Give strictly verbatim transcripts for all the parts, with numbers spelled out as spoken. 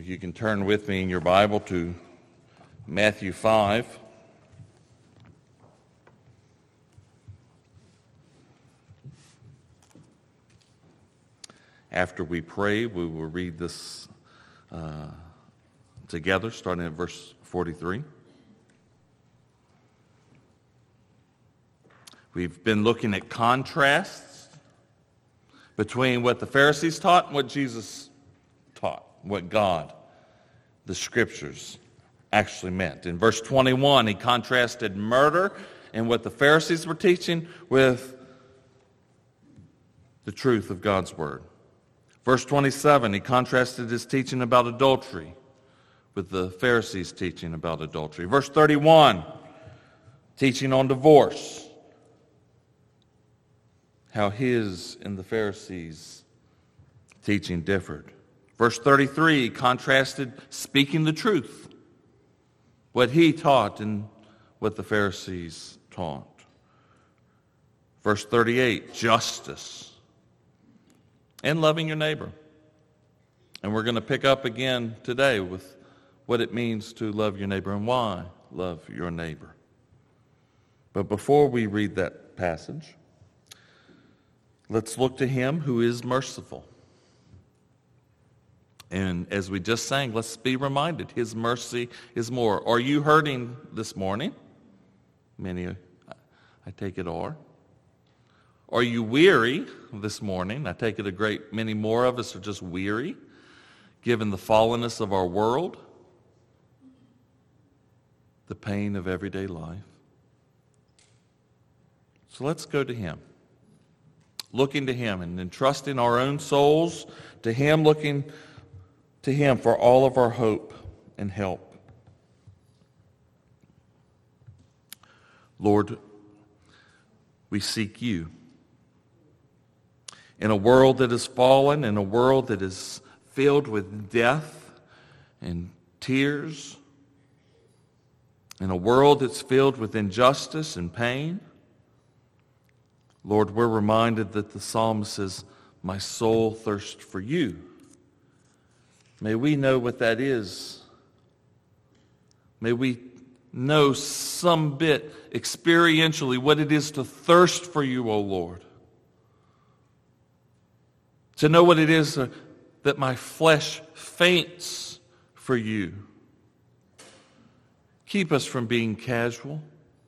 You can turn with me in your Bible to Matthew five. After we pray, we will read this uh, together, starting at verse forty-three. We've been looking at contrasts between what the Pharisees taught and what Jesus taught, what God, the Scriptures, actually meant. In verse twenty-one, he contrasted murder and what the Pharisees were teaching with the truth of God's Word. Verse twenty-seven, he contrasted his teaching about adultery with the Pharisees' teaching about adultery. Verse thirty-one, teaching on divorce, how his and the Pharisees' teaching differed. Verse thirty-three, he contrasted speaking the truth, what he taught and what the Pharisees taught. Verse thirty-eight, justice and loving your neighbor. And we're going to pick up again today with what it means to love your neighbor and why love your neighbor. But before we read that passage, let's look to him who is merciful. And as we just sang, let's be reminded, his mercy is more. Are you hurting this morning? Many, I take it, are. Are you weary this morning? I take it a great many more of us are just weary, given the fallenness of our world, the pain of everyday life. So let's go to him. Looking to him and entrusting our own souls to him, looking to him for all of our hope and help. Lord, we seek you. In a world that is fallen, in a world that is filled with death and tears, in a world that's filled with injustice and pain, Lord, we're reminded that the psalmist says, my soul thirsts for you. May we know what that is. May we know some bit experientially what it is to thirst for you, O Lord. To know what it is that my flesh faints for you. Keep us from being casual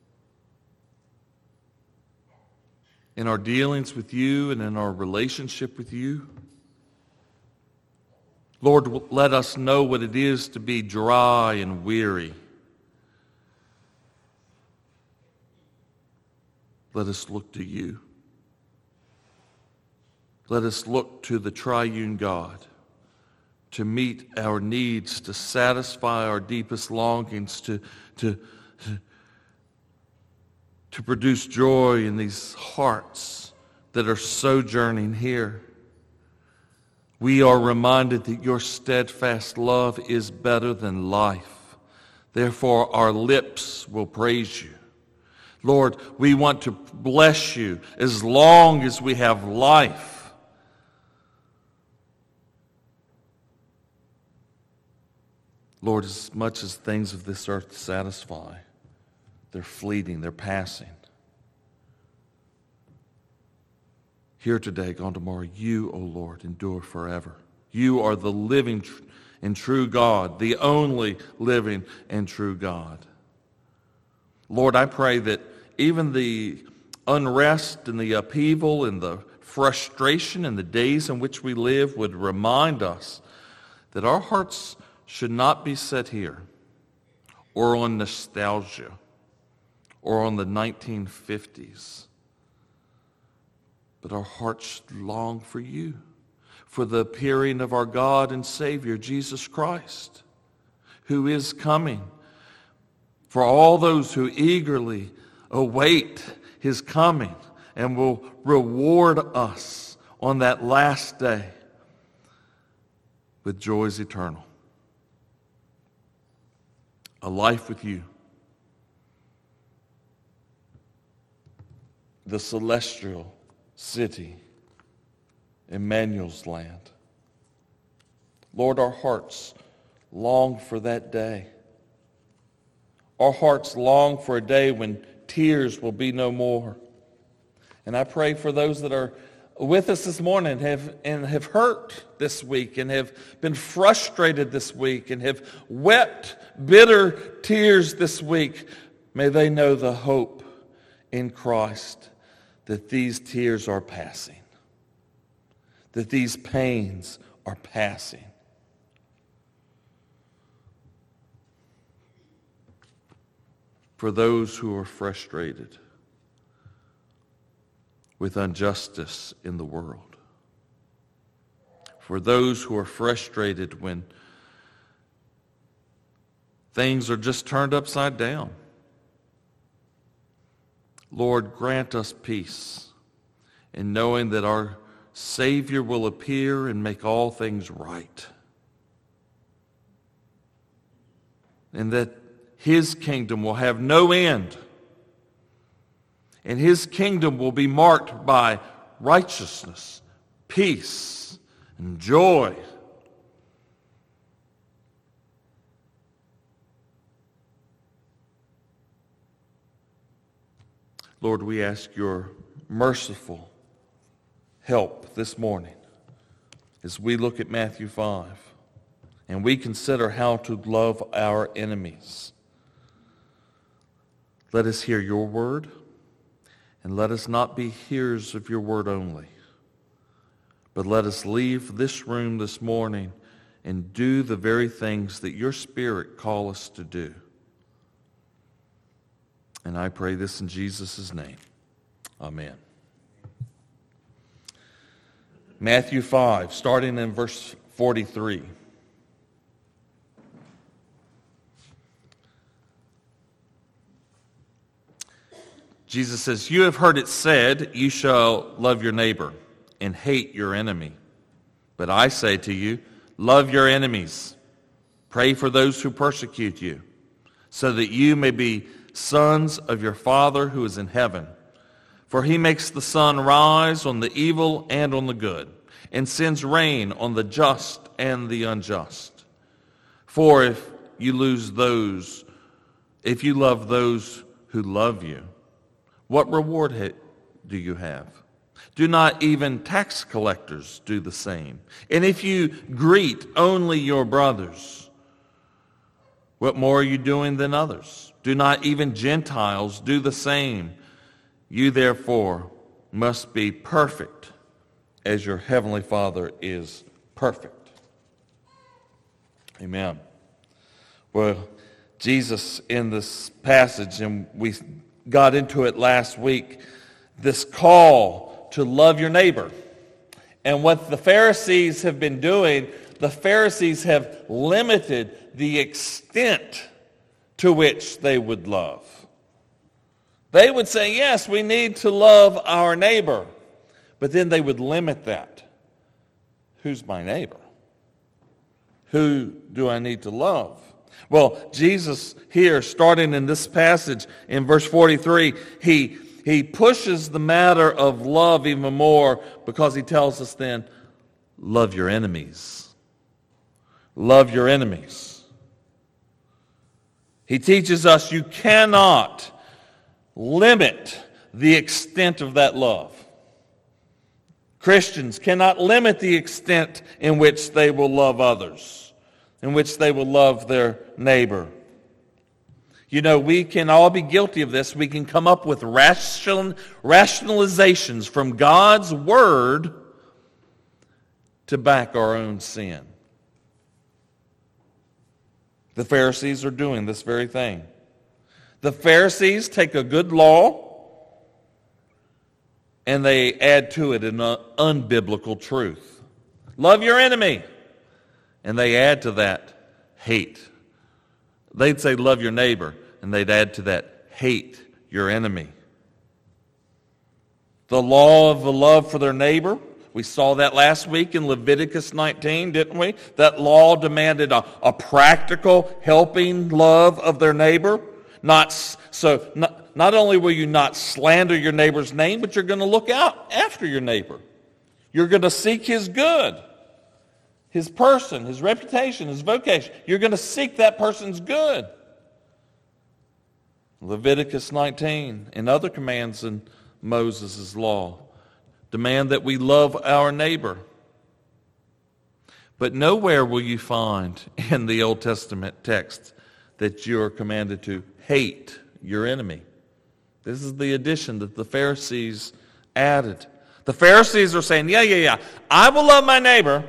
in our dealings with you and in our relationship with you. Lord, let us know what it is to be dry and weary. Let us look to you. Let us look to the triune God to meet our needs, to satisfy our deepest longings, to, to, to produce joy in these hearts that are sojourning here. We are reminded that your steadfast love is better than life. Therefore, our lips will praise you. Lord, we want to bless you as long as we have life. Lord, as much as things of this earth satisfy, they're fleeting, they're passing. Here today, gone tomorrow, you, O Lord, endure forever. You are the living and true God, the only living and true God. Lord, I pray that even the unrest and the upheaval and the frustration in the days in which we live would remind us that our hearts should not be set here or on nostalgia or on the nineteen fifties. But our hearts long for you, for the appearing of our God and Savior, Jesus Christ, who is coming, for all those who eagerly await his coming and will reward us on that last day with joys eternal. A life with you. The celestial city, Emmanuel's land. Lord, our hearts long for that day. Our hearts long for a day when tears will be no more. And I pray for those that are with us this morning have, and have hurt this week and have been frustrated this week and have wept bitter tears this week. May they know the hope in Christ that these tears are passing, that these pains are passing. For those who are frustrated with injustice in the world, for those who are frustrated when things are just turned upside down, Lord, grant us peace in knowing that our Savior will appear and make all things right, and that His kingdom will have no end, and His kingdom will be marked by righteousness, peace, and joy. Lord, we ask your merciful help this morning as we look at Matthew five and we consider how to love our enemies. Let us hear your word, and let us not be hearers of your word only, but let us leave this room this morning and do the very things that your Spirit calls us to do. And I pray this in Jesus' name. Amen. Matthew five, starting in verse forty-three. Jesus says, "You have heard it said, you shall love your neighbor and hate your enemy. But I say to you, love your enemies. Pray for those who persecute you, so that you may be sons of your Father who is in heaven. For he makes the sun rise on the evil and on the good, and sends rain on the just and the unjust. For if you lose those, if you love those who love you, what reward ha- do you have? Do not even tax collectors do the same? And if you greet only your brothers, what more are you doing than others? Do not even Gentiles do the same? You therefore must be perfect as your heavenly Father is perfect." Amen. Well, Jesus in this passage, and we got into it last week, this call to love your neighbor. And what the Pharisees have been doing, the Pharisees have limited the extent to which they would love. They would say, yes, we need to love our neighbor, but then they would limit that. Who's my neighbor? Who do I need to love? Well, Jesus here, starting in this passage in verse forty-three, he, he pushes the matter of love even more, because he tells us then, love your enemies. Love your enemies. He teaches us you cannot limit the extent of that love. Christians cannot limit the extent in which they will love others, in which they will love their neighbor. You know, we can all be guilty of this. We can come up with ration, rationalizations from God's Word to back our own sin. The Pharisees are doing this very thing. The Pharisees take a good law and they add to it an unbiblical truth. Love your enemy. And they add to that hate. They'd say love your neighbor, and they'd add to that hate your enemy. The law of the love for their neighbor, we saw that last week in Leviticus nineteen, didn't we? That law demanded a, a practical, helping love of their neighbor. Not so. Not, not only will you not slander your neighbor's name, but you're going to look out after your neighbor. You're going to seek his good, his person, his reputation, his vocation. You're going to seek that person's good. Leviticus nineteen and other commands in Moses' law demand that we love our neighbor. But nowhere will you find in the Old Testament text that you are commanded to hate your enemy. This is the addition that the Pharisees added. The Pharisees are saying, yeah, yeah, yeah, I will love my neighbor,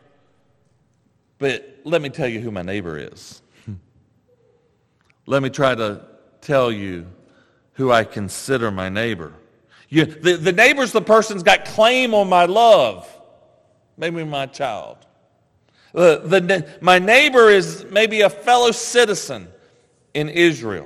but let me tell you who my neighbor is. Let me try to tell you who I consider my neighbor. You, the, the neighbor's the person's got claim on my love, maybe my child. Uh, the, my neighbor is maybe a fellow citizen in Israel.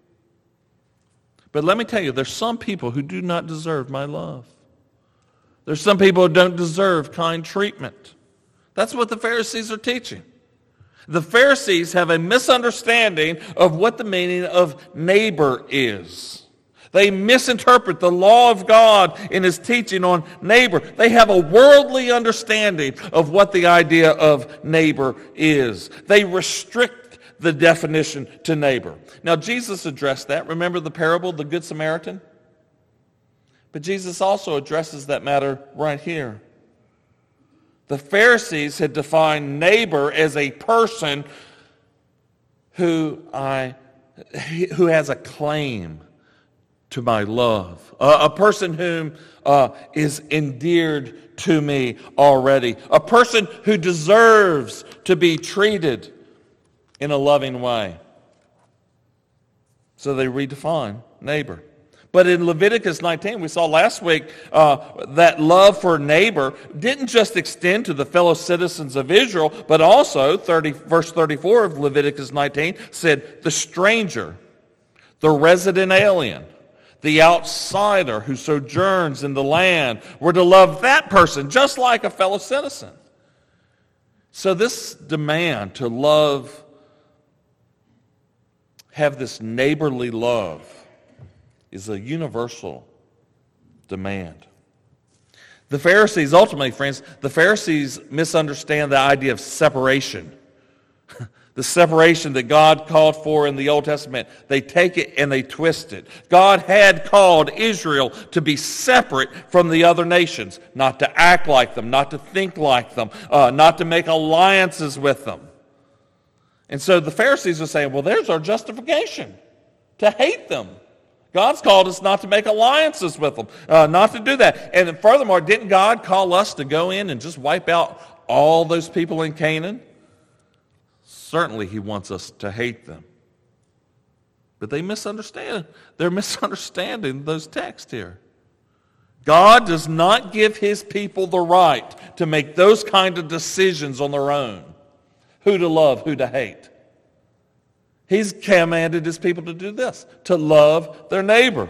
But let me tell you, there's some people who do not deserve my love. There's some people who don't deserve kind treatment. That's what the Pharisees are teaching. The Pharisees have a misunderstanding of what the meaning of neighbor is. They misinterpret the law of God in his teaching on neighbor. They have a worldly understanding of what the idea of neighbor is. They restrict the definition to neighbor. Now, Jesus addressed that. Remember the parable of the Good Samaritan? But Jesus also addresses that matter right here. The Pharisees had defined neighbor as a person who I who has a claim to my love, uh, a person whom uh, is endeared to me already, a person who deserves to be treated in a loving way. So they redefine neighbor. But in Leviticus nineteen, we saw last week uh, that love for neighbor didn't just extend to the fellow citizens of Israel, but also, thirty, verse thirty-four of Leviticus nineteen said, the stranger, the resident alien, the outsider who sojourns in the land, were to love that person just like a fellow citizen. So this demand to love, have this neighborly love, is a universal demand. The Pharisees, ultimately, friends, the Pharisees misunderstand the idea of separation. The separation that God called for in the Old Testament. They take it and they twist it. God had called Israel to be separate from the other nations, not to act like them, not to think like them, uh, not to make alliances with them. And so the Pharisees are saying, well, there's our justification, to hate them. God's called us not to make alliances with them, uh, not to do that. And furthermore, didn't God call us to go in and just wipe out all those people in Canaan? Certainly he wants us to hate them. But they misunderstand. They're misunderstanding those texts here. God does not give his people the right to make those kind of decisions on their own. Who to love, who to hate. He's commanded his people to do this, to love their neighbor.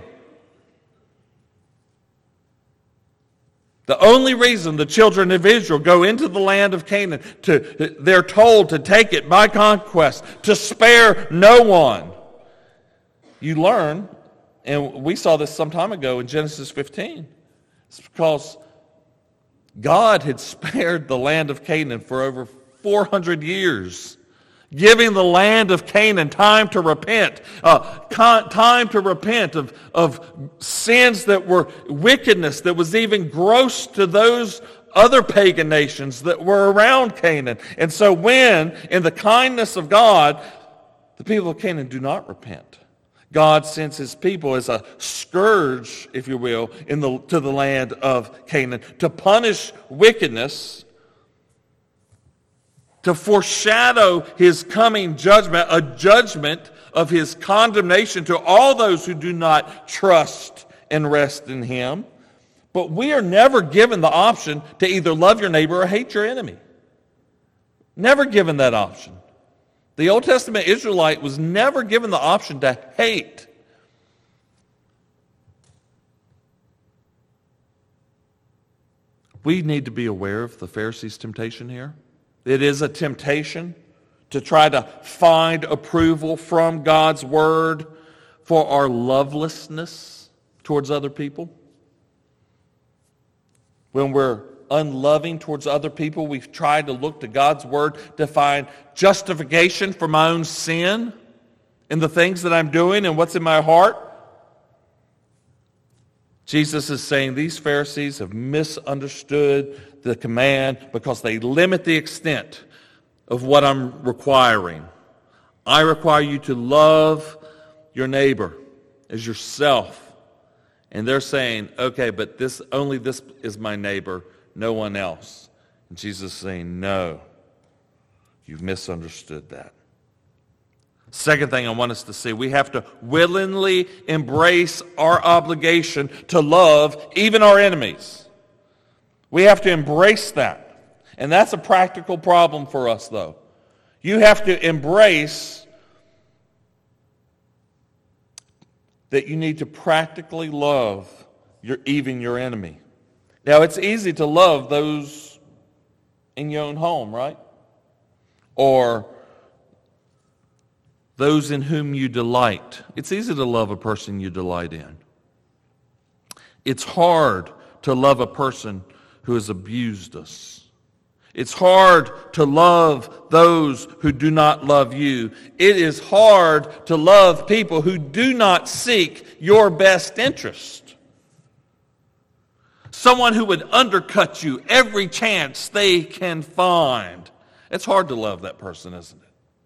The only reason the children of Israel go into the land of Canaan, to, they're told to take it by conquest, to spare no one. You learn, and we saw this some time ago in Genesis fifteen, it's because God had spared the land of Canaan for over four hundred years, giving the land of Canaan time to repent, uh, con- time to repent of, of sins that were wickedness that was even gross to those other pagan nations that were around Canaan. And so when, in the kindness of God, the people of Canaan do not repent, God sends his people as a scourge, if you will, in the, to the land of Canaan to punish wickedness, to foreshadow his coming judgment, a judgment of his condemnation to all those who do not trust and rest in him. But we are never given the option to either love your neighbor or hate your enemy. Never given that option. The Old Testament Israelite was never given the option to hate. We need to be aware of the Pharisees' temptation here. It is a temptation to try to find approval from God's word for our lovelessness towards other people. When we're unloving towards other people. We've tried to look to God's word to find justification for my own sin in the things that I'm doing and what's in my heart. Jesus is saying these Pharisees have misunderstood the command because they limit the extent of what I'm requiring. I require you to love your neighbor as yourself. And they're saying, okay, but this only this is my neighbor, no one else. And Jesus is saying, no, you've misunderstood that. Second thing I want us to see, we have to willingly embrace our obligation to love even our enemies. We have to embrace that. And that's a practical problem for us, though. You have to embrace that you need to practically love your, even your enemy. Now, it's easy to love those in your own home, right? Or those in whom you delight. It's easy to love a person you delight in. It's hard to love a person who has abused us. It's hard to love those who do not love you. It is hard to love people who do not seek your best interest. Someone who would undercut you every chance they can find. It's hard to love that person, isn't it?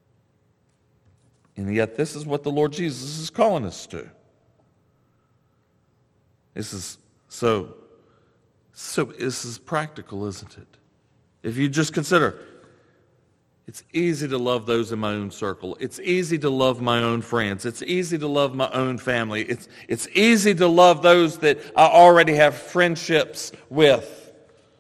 And yet this is what the Lord Jesus is calling us to. This is so, so this is practical, isn't it? If you just consider, it's easy to love those in my own circle. It's easy to love my own friends. It's easy to love my own family. It's, it's easy to love those that I already have friendships with.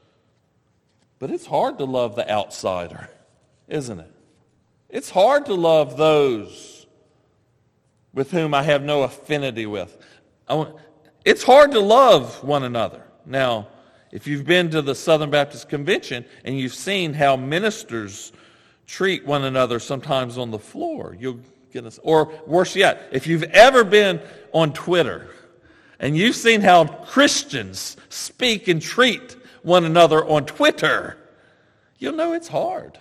But it's hard to love the outsider, isn't it? It's hard to love those with whom I have no affinity with. I want, it's hard to love one another. Now, if you've been to the Southern Baptist Convention and you've seen how ministers treat one another sometimes on the floor, you'll get us. Or worse yet, if you've ever been on Twitter and you've seen how Christians speak and treat one another on Twitter, you'll know it's hard.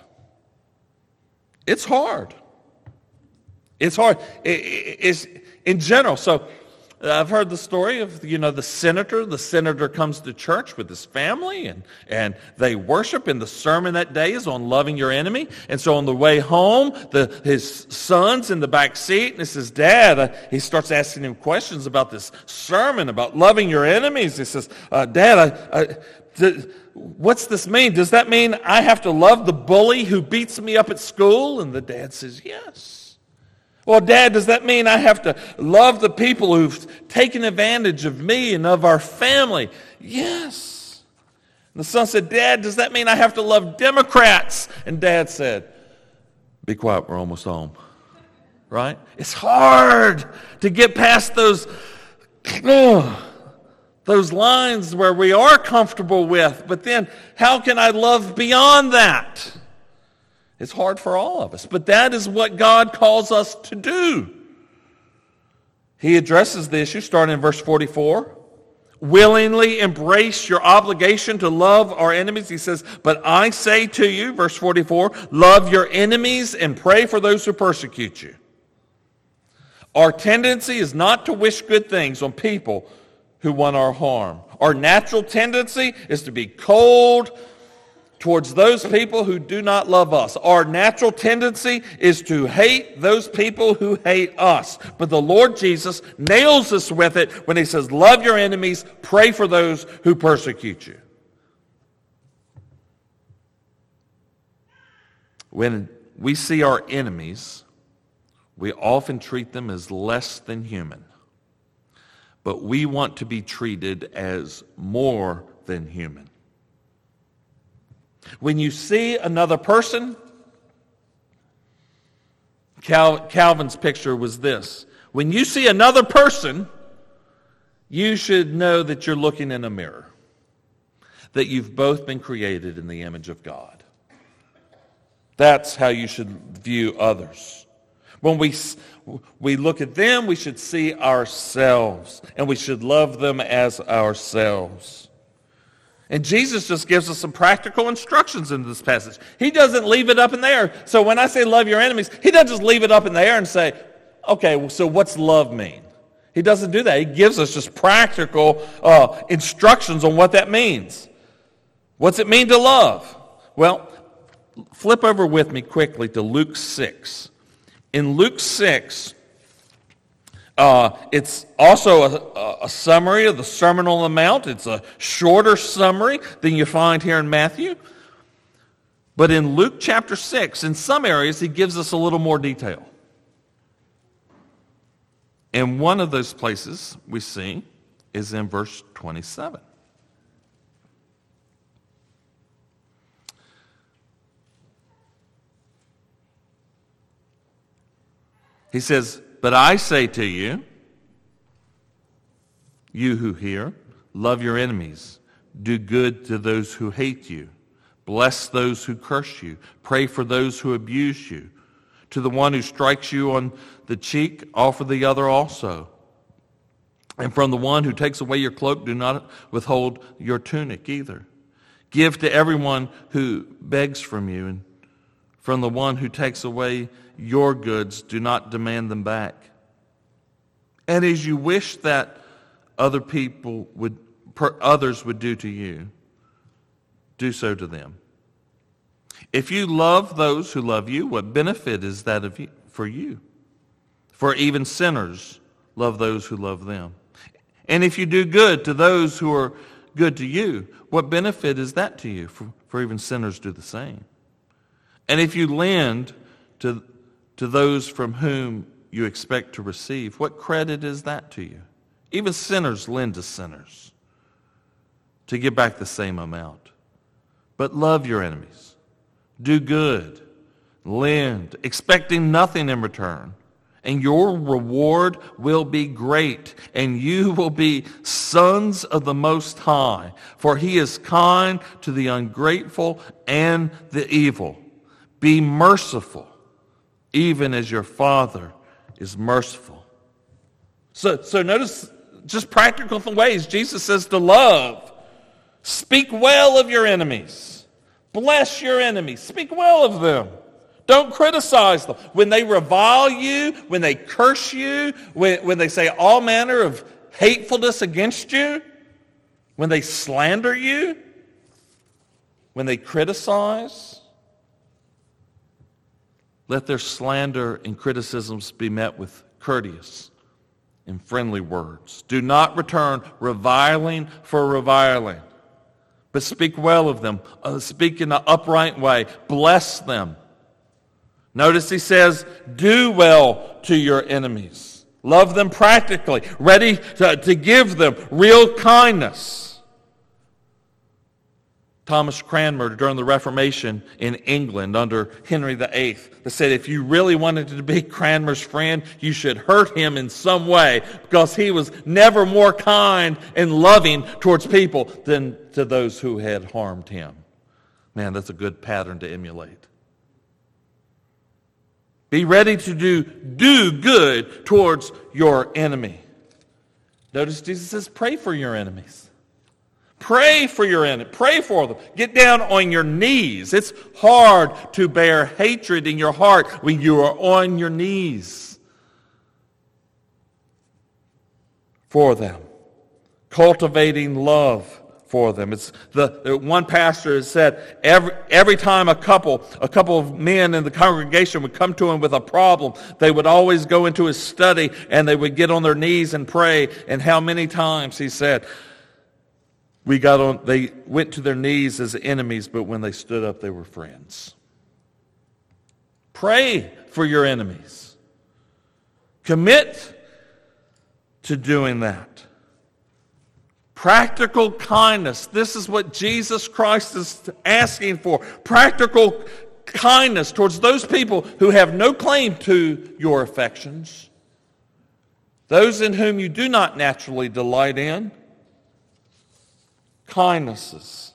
It's hard. It's hard. It, it, it's in general. So I've heard the story of, you know, the senator. The senator comes to church with his family, and, and they worship, and the sermon that day is on loving your enemy. And so on the way home, the, his son's in the back seat, and he says, Dad, uh, he starts asking him questions about this sermon, about loving your enemies. He says, uh, Dad, I, I, th- what's this mean? Does that mean I have to love the bully who beats me up at school? And the dad says, yes. Well, Dad, does that mean I have to love the people who've taken advantage of me and of our family? Yes. And the son said, Dad, does that mean I have to love Democrats? And Dad said, be quiet, we're almost home. Right? It's hard to get past those, oh, those lines where we are comfortable with, but then how can I love beyond that? It's hard for all of us, but that is what God calls us to do. He addresses the issue starting in verse forty-four. Willingly embrace your obligation to love our enemies. He says, but I say to you, verse forty-four, love your enemies and pray for those who persecute you. Our tendency is not to wish good things on people who want our harm. Our natural tendency is to be cold towards those people who do not love us. Our natural tendency is to hate those people who hate us. But the Lord Jesus nails us with it when he says, love your enemies, pray for those who persecute you. When we see our enemies, we often treat them as less than human. But we want to be treated as more than human. When you see another person, Cal- Calvin's picture was this. When you see another person, you should know that you're looking in a mirror, that you've both been created in the image of God. That's how you should view others. When we, we look at them, we should see ourselves, and we should love them as ourselves. And Jesus just gives us some practical instructions in this passage. He doesn't leave it up in the air. So when I say love your enemies, he doesn't just leave it up in the air and say, okay, so what's love mean? He doesn't do that. He gives us just practical uh, instructions on what that means. What's it mean to love? Well, flip over with me quickly to Luke six. In Luke six, uh, it's also a, a summary of the Sermon on the Mount. It's a shorter summary than you find here in Matthew. But in Luke chapter six, in some areas, he gives us a little more detail. And one of those places we see is in verse twenty-seven. He says, but I say to you, you who hear, love your enemies, do good to those who hate you, bless those who curse you, pray for those who abuse you. To the one who strikes you on the cheek, offer the other also. And from the one who takes away your cloak, do not withhold your tunic either. Give to everyone who begs from you, and from the one who takes away your goods, do not demand them back. And as you wish that other people would, per, others would do to you, do so to them. If you love those who love you, what benefit is that of you, for you? For even sinners love those who love them. And if you do good to those who are good to you, what benefit is that to you? For, for even sinners do the same. And if you lend to, to those from whom you expect to receive, what credit is that to you? Even sinners lend to sinners to get back the same amount. But love your enemies. Do good. Lend, expecting nothing in return. And your reward will be great, and you will be sons of the Most High, for he is kind to the ungrateful and the evil. Be merciful, even as your Father is merciful. So, so notice just practical ways Jesus says to love. Speak well of your enemies. Bless your enemies. Speak well of them. Don't criticize them. When they revile you, when they curse you, when, when they say all manner of hatefulness against you, when they slander you, when they criticize, let their slander and criticisms be met with courteous and friendly words. Do not return reviling for reviling, but speak well of them. Uh, speak in an upright way. Bless them. Notice he says, do well to your enemies. Love them practically, ready to, to give them real kindness. Thomas Cranmer, during the Reformation in England under Henry the Eighth, said if you really wanted to be Cranmer's friend, you should hurt him in some way, because he was never more kind and loving towards people than to those who had harmed him. Man, that's a good pattern to emulate. Be ready to do, do good towards your enemy. Notice Jesus says, pray for your enemies. Pray for your enemy. Pray for them. Get down on your knees. It's hard to bear hatred in your heart when you are on your knees for them. Cultivating love for them. It's the, the one pastor has said every every time a couple a couple of men in the congregation would come to him with a problem, they would always go into his study and they would get on their knees and pray. And how many times, he said, we got on they went to their knees as enemies, but when they stood up they were friends. Pray for your enemies. Commit to doing that. Practical kindness. This is what Jesus Christ is asking for. Practical kindness towards those people who have no claim to your affections. Those in whom you do not naturally delight in. Kindnesses.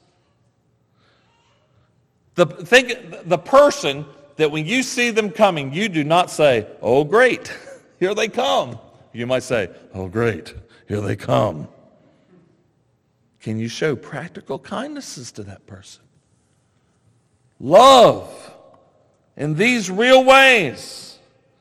The, think, the person that when you see them coming, you do not say, oh great, here they come. You might say, oh great, here they come. Can you show practical kindnesses to that person? Love in these real ways.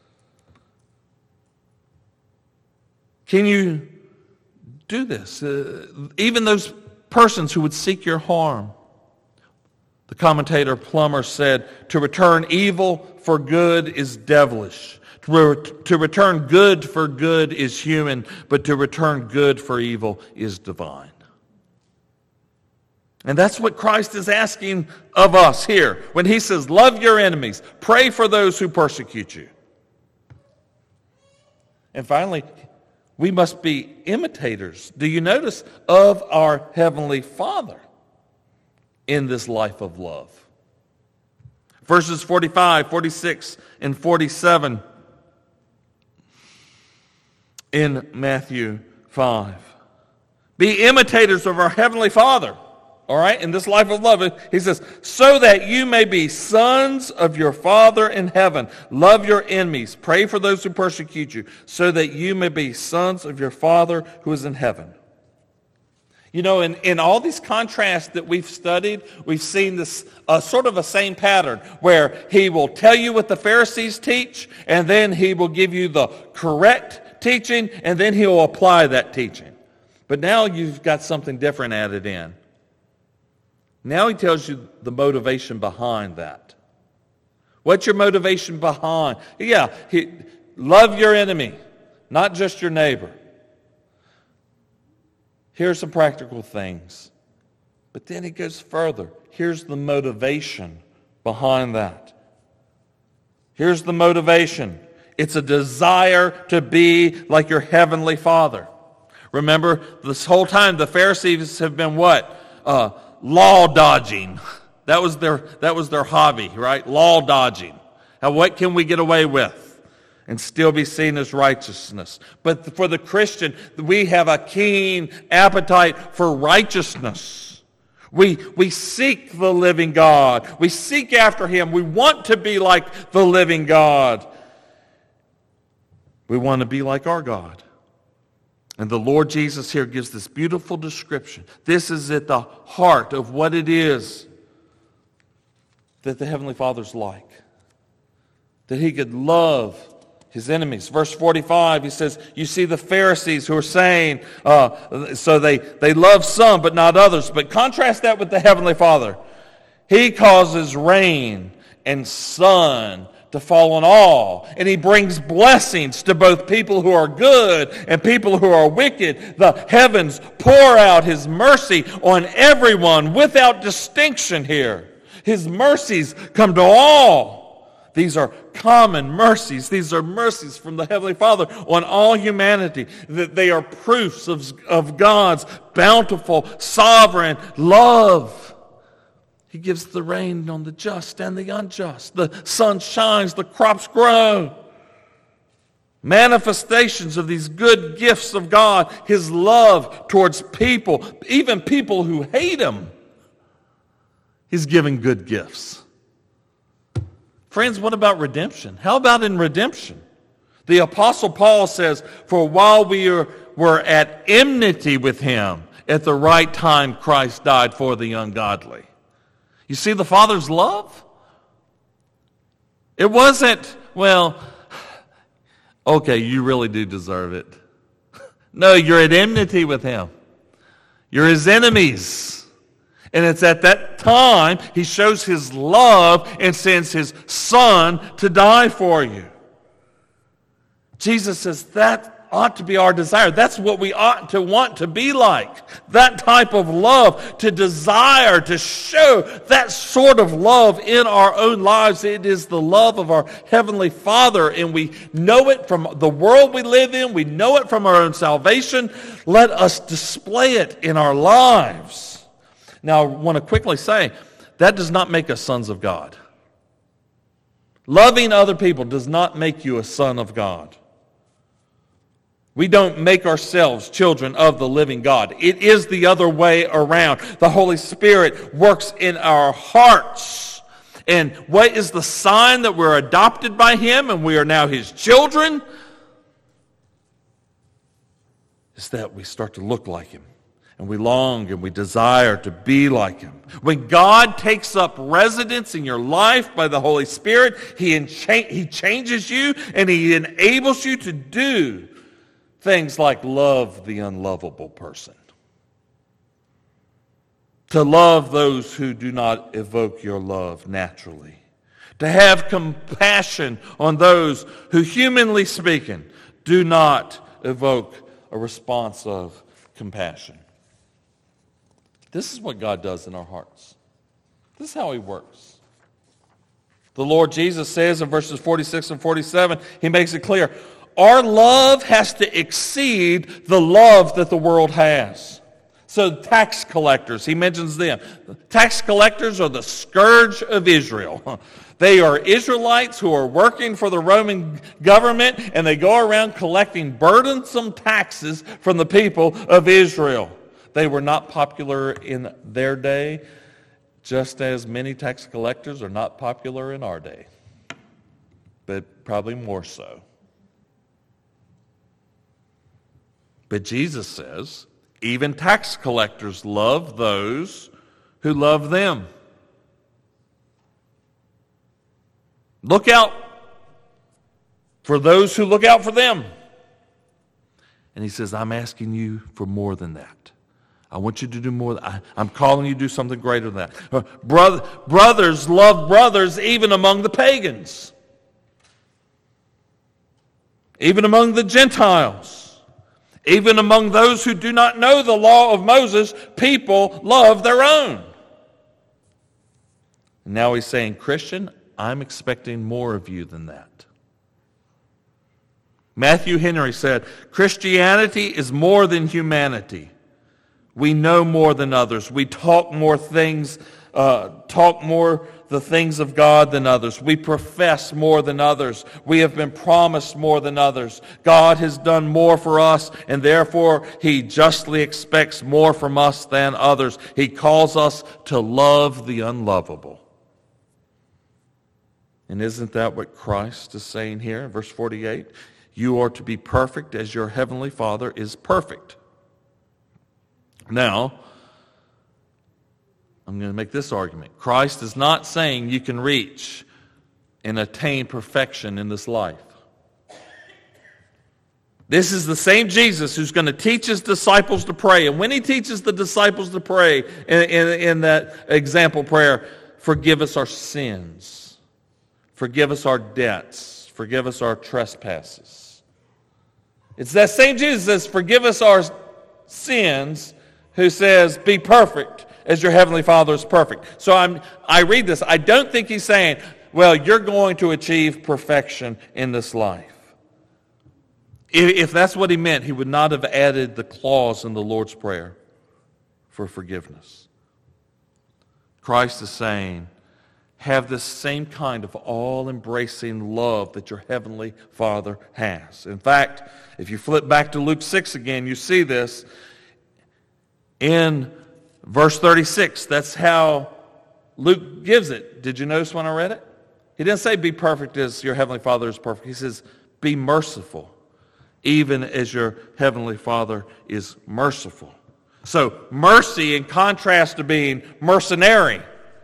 Can you do this? Uh, even those persons who would seek your harm. The commentator Plummer said, to return evil for good is devilish. To, re- to return good for good is human, but to return good for evil is divine. And that's what Christ is asking of us here when he says, love your enemies, pray for those who persecute you. And finally, we must be imitators, do you notice, of our Heavenly Father in this life of love. Verses forty-five, forty-six, and forty-seven in Matthew five. Be imitators of our Heavenly Father. All right, in this life of love, he says, so that you may be sons of your Father in heaven. Love your enemies. Pray for those who persecute you, so that you may be sons of your Father who is in heaven. You know, in, in all these contrasts that we've studied, we've seen this uh, sort of a same pattern where he will tell you what the Pharisees teach, and then he will give you the correct teaching, and then he will apply that teaching. But now you've got something different added in. Now he tells you the motivation behind that. What's your motivation behind? Yeah, he, love your enemy, not just your neighbor. Here's some practical things. But then he goes further. Here's the motivation behind that. Here's the motivation. It's a desire to be like your Heavenly Father. Remember, this whole time the Pharisees have been what? Uh, law dodging. That was their that was their hobby, right? Law dodging. Now, what can we get away with and still be seen as righteousness? But for the Christian, we have a keen appetite for righteousness. We we seek the living God. We seek after Him. We want to be like the living God. We want to be like our God. And the Lord Jesus here gives this beautiful description. This is at the heart of what it is that the Heavenly Father's like. That He could love His enemies. Verse forty-five, he says, you see the Pharisees who are saying, uh, so they, they love some but not others. But contrast that with the Heavenly Father. He causes rain and sun to fall on all. And He brings blessings to both people who are good and people who are wicked. The heavens pour out His mercy on everyone without distinction here. His mercies come to all. These are common mercies. These are mercies from the Heavenly Father on all humanity. That they are proofs of, of God's bountiful, sovereign love. He gives the rain on the just and the unjust. The sun shines, the crops grow. Manifestations of these good gifts of God, His love towards people, even people who hate Him. He's giving good gifts. Friends, what about redemption? How about in redemption? The Apostle Paul says, for while we are, were at enmity with Him, at the right time Christ died for the ungodly. You see the Father's love? It wasn't, well, okay, you really do deserve it. No, you're at enmity with Him. You're His enemies. And it's at that time He shows His love and sends His Son to die for you. Jesus says that ought to be our desire. That's what we ought to want to be like. That type of love, to desire, to show that sort of love in our own lives. It is the love of our Heavenly Father, and we know it from the world we live in. We know it from our own salvation. Let us display it in our lives. Now, I want to quickly say, that does not make us sons of God. Loving other people does not make you a son of God. We don't make ourselves children of the living God. It is the other way around. The Holy Spirit works in our hearts. And what is the sign that we're adopted by Him and we are now His children? Is that we start to look like Him. And we long and we desire to be like him. When God takes up residence in your life by the Holy Spirit, he, encha- he changes you and he enables you to do things like love the unlovable person. To love those who do not evoke your love naturally. To have compassion on those who, humanly speaking, do not evoke a response of compassion. This is what God does in our hearts. This is how he works. The Lord Jesus says in verses forty-six and forty-seven, he makes it clear, our love has to exceed the love that the world has. So tax collectors, he mentions them. Tax collectors are the scourge of Israel. They are Israelites who are working for the Roman government, and they go around collecting burdensome taxes from the people of Israel. They were not popular in their day, just as many tax collectors are not popular in our day, but probably more so. But Jesus says, even tax collectors love those who love them. Look out for those who look out for them. And he says, I'm asking you for more than that. I want you to do more. I, I'm calling you to do something greater than that. Brother, brothers love brothers even among the pagans. Even among the Gentiles. Even among those who do not know the law of Moses, people love their own. And now he's saying, Christian, I'm expecting more of you than that. Matthew Henry said, Christianity is more than humanity. We know more than others. We talk more things, uh, talk more the things of God than others. We profess more than others. We have been promised more than others. God has done more for us, and therefore he justly expects more from us than others. He calls us to love the unlovable. And isn't that what Christ is saying here in verse forty-eight? You are to be perfect as your heavenly Father is perfect. Now, I'm going to make this argument. Christ is not saying you can reach and attain perfection in this life. This is the same Jesus who's going to teach his disciples to pray. And when he teaches the disciples to pray in, in, in that example prayer, forgive us our sins. Forgive us our debts. Forgive us our trespasses. It's that same Jesus that says, forgive us our sins, who says, be perfect as your heavenly Father is perfect. So I'm, I read this. I don't think he's saying, well, you're going to achieve perfection in this life. If, if that's what he meant, he would not have added the clause in the Lord's Prayer for forgiveness. Christ is saying, have this same kind of all-embracing love that your heavenly Father has. In fact, if you flip back to Luke six again, you see this. In verse thirty-six, that's how Luke gives it. Did you notice when I read it? He didn't say be perfect as your heavenly Father is perfect. He says be merciful, even as your heavenly Father is merciful. So mercy in contrast to being mercenary.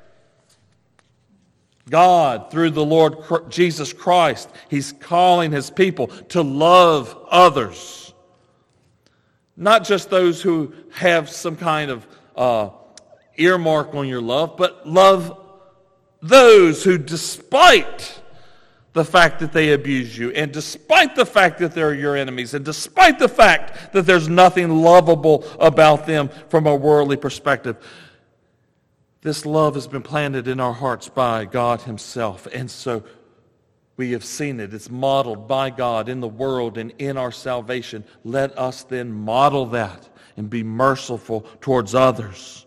God, through the Lord Jesus Christ, he's calling his people to love others. Not just those who have some kind of uh, earmark on your love, but love those who, despite the fact that they abuse you, and despite the fact that they're your enemies, and despite the fact that there's nothing lovable about them from a worldly perspective, this love has been planted in our hearts by God himself. And so we have seen it. It's modeled by God in the world and in our salvation. Let us then model that and be merciful towards others.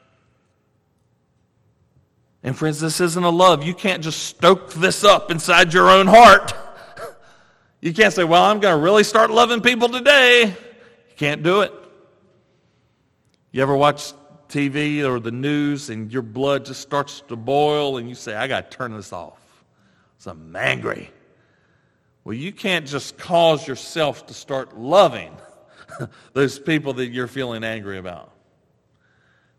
And friends, this isn't a love. You can't just stoke this up inside your own heart. You can't say, well, I'm going to really start loving people today. You can't do it. You ever watch T V or the news and your blood just starts to boil and you say, I got to turn this off. So I'm angry. Well, you can't just cause yourself to start loving those people that you're feeling angry about.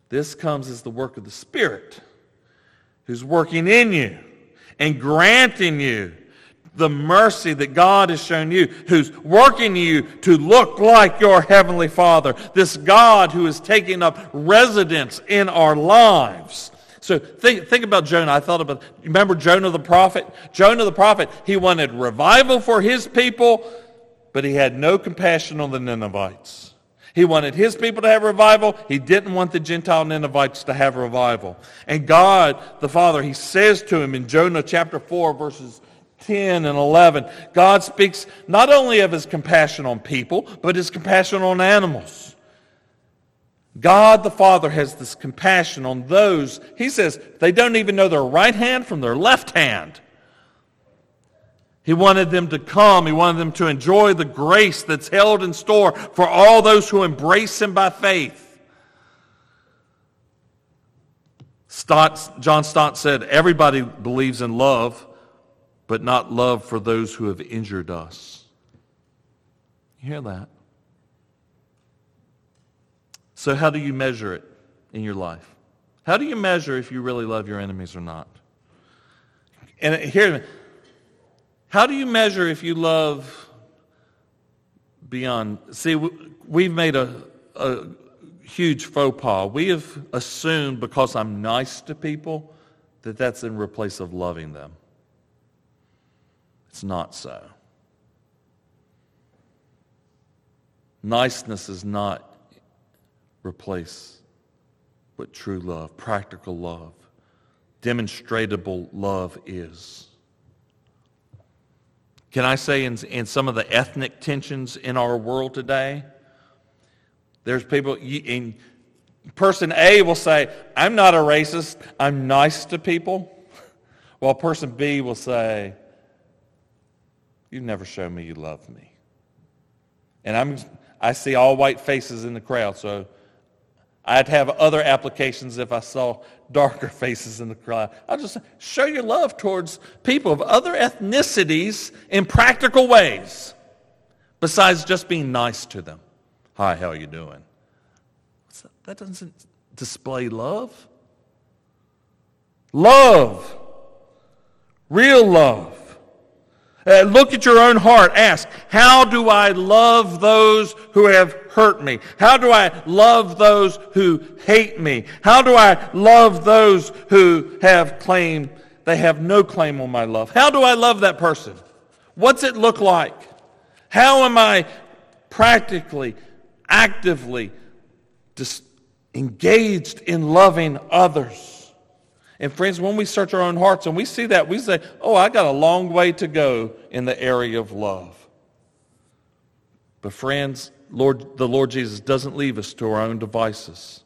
This comes as the work of the Spirit, who's working in you and granting you the mercy that God has shown you, who's working you to look like your Heavenly Father, this God who is taking up residence in our lives. So think, think about Jonah. I thought about, remember Jonah the prophet? Jonah the prophet, he wanted revival for his people, but he had no compassion on the Ninevites. He wanted his people to have revival. He didn't want the Gentile Ninevites to have revival. And God, the Father, he says to him in Jonah chapter four, verses ten and eleven, God speaks not only of his compassion on people, but his compassion on animals. God the Father has this compassion on those, he says, they don't even know their right hand from their left hand. He wanted them to come. He wanted them to enjoy the grace that's held in store for all those who embrace him by faith. Stott, John Stott said, everybody believes in love, but not love for those who have injured us. You hear that? So how do you measure it in your life? How do you measure if you really love your enemies or not? And here, how do you measure if you love beyond? See, we've made a, a huge faux pas. We have assumed because I'm nice to people that that's in replace of loving them. It's not so. Niceness is not replace what true love, practical love, demonstratable love is. Can I say in, in some of the ethnic tensions in our world today, there's people, in person A will say, I'm not a racist, I'm nice to people, while person B will say, you never show me you love me. And I'm, I see all white faces in the crowd, so I'd have other applications if I saw darker faces in the crowd. I'll just say, show your love towards people of other ethnicities in practical ways, besides just being nice to them. Hi, how are you doing? What's that? That doesn't display love. Love. Real love. Uh, look at your own heart. Ask, how do I love those who have hurt me? How do I love those who hate me? How do I love those who have claim, they have no claim on my love? How do I love that person? What's it look like? How am I practically, actively dis- engaged in loving others? And friends, when we search our own hearts and we see that, we say, oh, I got a long way to go in the area of love. But friends, Lord, the Lord Jesus doesn't leave us to our own devices.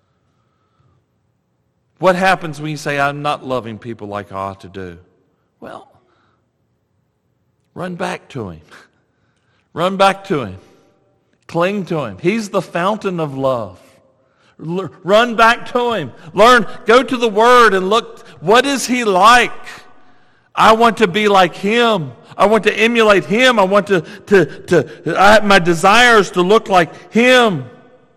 What happens when you say, I'm not loving people like I ought to do? Well, run back to him. Run back to him. Cling to him. He's the fountain of love. Run back to him. Learn, go to the Word and look, what is he like? I want to be like him. I want to emulate him. I want to, to, to I, my desire is to look like him.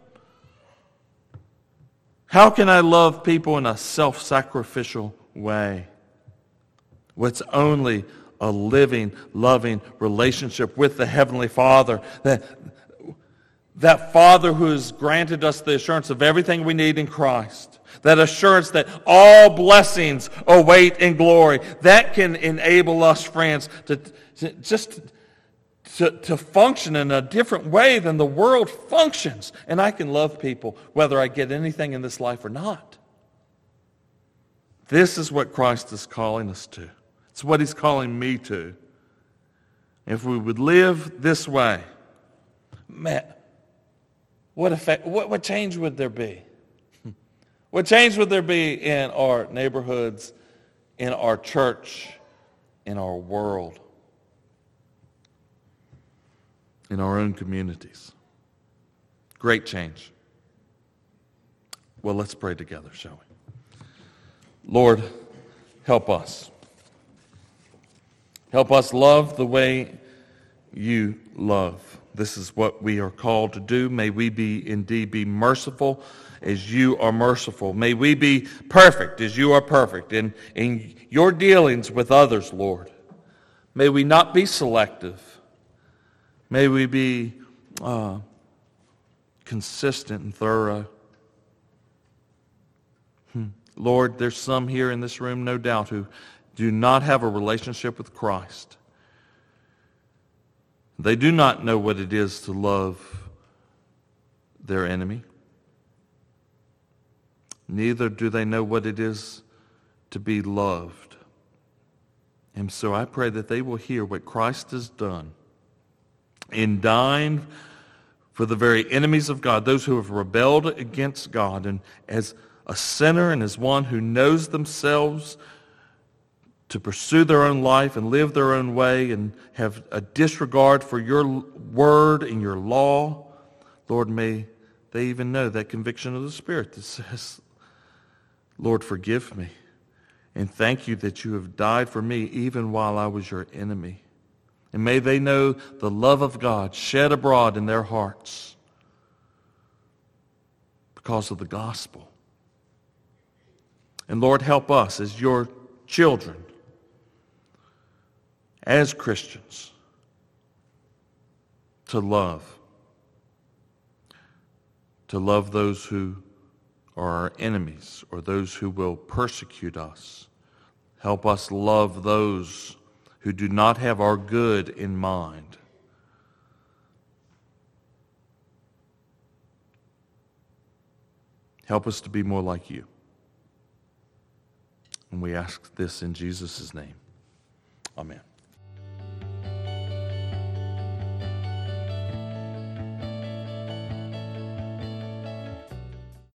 How can I love people in a self-sacrificial way? What's only a living, loving relationship with the Heavenly Father. That That Father who has granted us the assurance of everything we need in Christ. That assurance that all blessings await in glory. That can enable us, friends, to, to just to, to function in a different way than the world functions. And I can love people whether I get anything in this life or not. This is what Christ is calling us to. It's what he's calling me to. If we would live this way, man, What effect? What, what change would there be? What change would there be in our neighborhoods, in our church, in our world, in our own communities? Great change. Well, let's pray together, shall we? Lord, help us. Help us love the way you love. this is what we are called to do. May we be indeed be merciful as you are merciful. May we be perfect as you are perfect in, in your dealings with others, Lord. May we not be selective. May we be uh, consistent and thorough. Hmm. Lord, there's some here in this room, no doubt, who do not have a relationship with Christ. They do not know what it is to love their enemy. Neither do they know what it is to be loved. And so I pray that they will hear what Christ has done in dying for the very enemies of God, those who have rebelled against God, and as a sinner and as one who knows themselves to pursue their own life and live their own way and have a disregard for your word and your law. Lord, may they even know that conviction of the Spirit that says, Lord, forgive me, and thank you that you have died for me even while I was your enemy. And may they know the love of God shed abroad in their hearts because of the gospel. And Lord, help us as your children, as Christians, to love. To love those who are our enemies or those who will persecute us. Help us love those who do not have our good in mind. Help us to be more like you. And we ask this in Jesus' name. Amen.